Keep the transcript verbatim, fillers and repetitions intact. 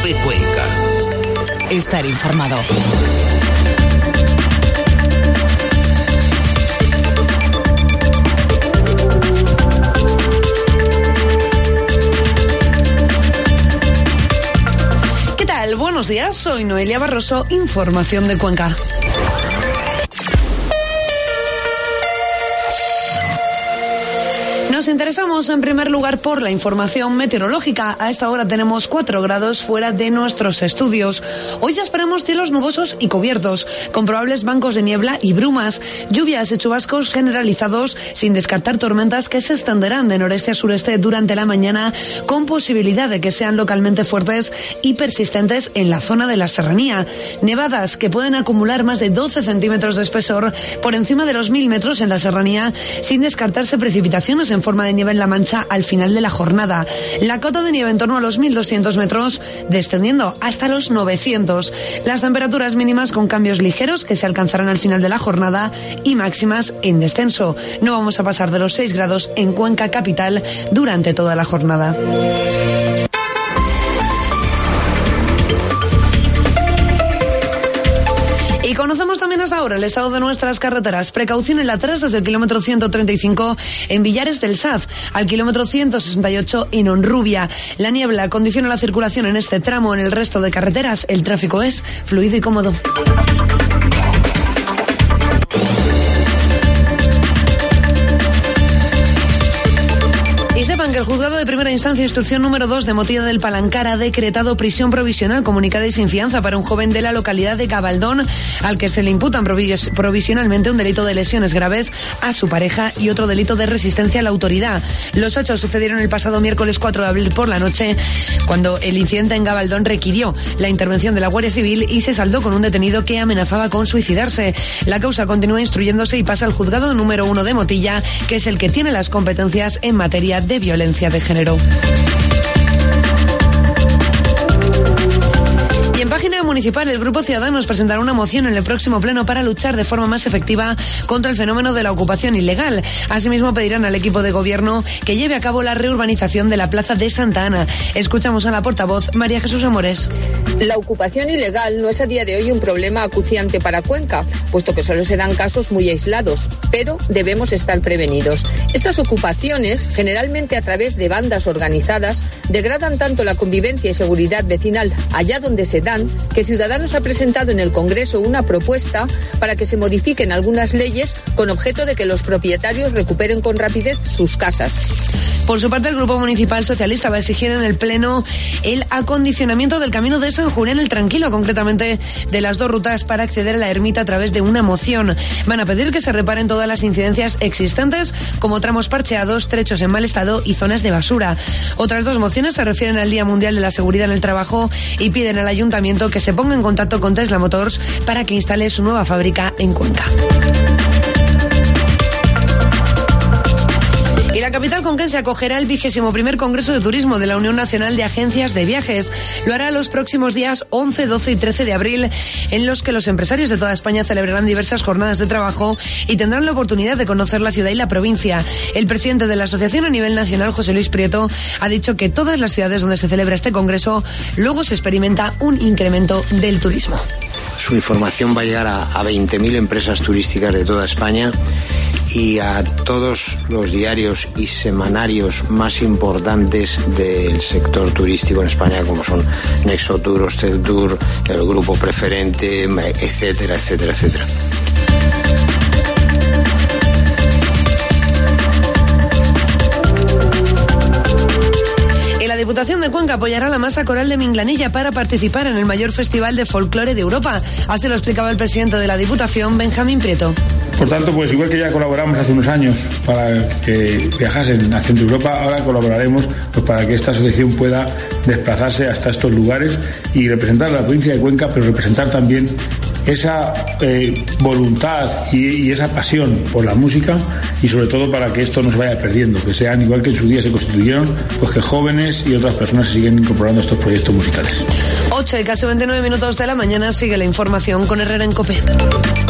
COPE Cuenca. Estar informado. ¿Qué tal? Buenos días, soy Noelia Barroso, información de Cuenca. Nos interesamos en primer lugar por la información meteorológica. A esta hora tenemos cuatro grados fuera de nuestros estudios. Hoy ya esperamos cielos nubosos y cubiertos, con probables bancos de niebla y brumas, lluvias y chubascos generalizados, sin descartar tormentas que se extenderán de noreste a sureste durante la mañana, con posibilidad de que sean localmente fuertes y persistentes en la zona de la serranía. Nevadas que pueden acumular más de doce centímetros de espesor por encima de los mil metros en la serranía, sin descartarse precipitaciones en forma de nieve en La Mancha al final de la jornada. La cota de nieve en torno a los mil doscientos metros, descendiendo hasta los novecientos. Las temperaturas mínimas con cambios ligeros que se alcanzarán al final de la jornada y máximas en descenso. No vamos a pasar de los seis grados en Cuenca capital durante toda la jornada. Y conocemos también hasta ahora el estado de nuestras carreteras. Precaución en la tres desde el kilómetro ciento treinta y cinco en Villares del Saz, al kilómetro ciento sesenta y ocho en Honrubia. La niebla condiciona la circulación en este tramo. En el resto de carreteras el tráfico es fluido y cómodo. Sepan que el juzgado de primera instancia, instrucción número dos de Motilla del Palancar, ha decretado prisión provisional comunicada y sin fianza para un joven de la localidad de Gabaldón, al que se le imputan provis- provisionalmente un delito de lesiones graves a su pareja y otro delito de resistencia a la autoridad. Los hechos sucedieron el pasado miércoles cuatro de abril por la noche, cuando el incidente en Gabaldón requirió la intervención de la Guardia Civil y se saldó con un detenido que amenazaba con suicidarse. La causa continúa instruyéndose y pasa al juzgado número uno de Motilla, que es el que tiene las competencias en materia de violencia de género. Y en página municipal, el Grupo Ciudadanos presentará una moción en el próximo pleno para luchar de forma más efectiva contra el fenómeno de la ocupación ilegal. Asimismo, pedirán al equipo de gobierno que lleve a cabo la reurbanización de la Plaza de Santa Ana. Escuchamos a la portavoz María Jesús Amores. La ocupación ilegal no es a día de hoy un problema acuciante para Cuenca, puesto que solo se dan casos muy aislados, pero debemos estar prevenidos. Estas ocupaciones, generalmente a través de bandas organizadas, degradan tanto la convivencia y seguridad vecinal allá donde se dan, que Ciudadanos ha presentado en el Congreso una propuesta para que se modifiquen algunas leyes con objeto de que los propietarios recuperen con rapidez sus casas. Por su parte, el Grupo Municipal Socialista va a exigir en el Pleno el acondicionamiento del camino de San Julián el Tranquilo, concretamente de las dos rutas para acceder a la ermita a través de una moción. Van a pedir que se reparen todas las incidencias existentes, como tramos parcheados, trechos en mal estado y zonas de basura. Otras dos mociones se refieren al Día Mundial de la Seguridad en el Trabajo y piden al Ayuntamiento que se ponga en contacto con Tesla Motors para que instale su nueva fábrica en Cuenca. Y la capital conquense acogerá el vigésimo primer Congreso de Turismo de la Unión Nacional de Agencias de Viajes. Lo hará los próximos días once, doce y trece de abril, en los que los empresarios de toda España celebrarán diversas jornadas de trabajo y tendrán la oportunidad de conocer la ciudad y la provincia. El presidente de la asociación a nivel nacional, José Luis Prieto, ha dicho que todas las ciudades donde se celebra este congreso luego se experimenta un incremento del turismo. Su información va a llegar a, a veinte mil empresas turísticas de toda España y a todos los diarios y semanarios más importantes del sector turístico en España, como son Nexo Tour, Hostel Tour, el Grupo Preferente, etcétera, etcétera, etcétera. La Diputación de Cuenca apoyará la Masa Coral de Minglanilla para participar en el mayor festival de folclore de Europa. Así lo explicaba el presidente de la Diputación, Benjamín Prieto. Por tanto, pues igual que ya colaboramos hace unos años para que viajasen a Centro Europa, ahora colaboraremos pues para que esta asociación pueda desplazarse hasta estos lugares y representar a la provincia de Cuenca, pero representar también esa eh, voluntad y, y esa pasión por la música, y sobre todo para que esto no se vaya perdiendo, que sean, igual que en su día se constituyeron, pues que jóvenes y otras personas se siguen incorporando a estos proyectos musicales. ocho y casi veintinueve minutos de la mañana, sigue la información con Herrera en COPE.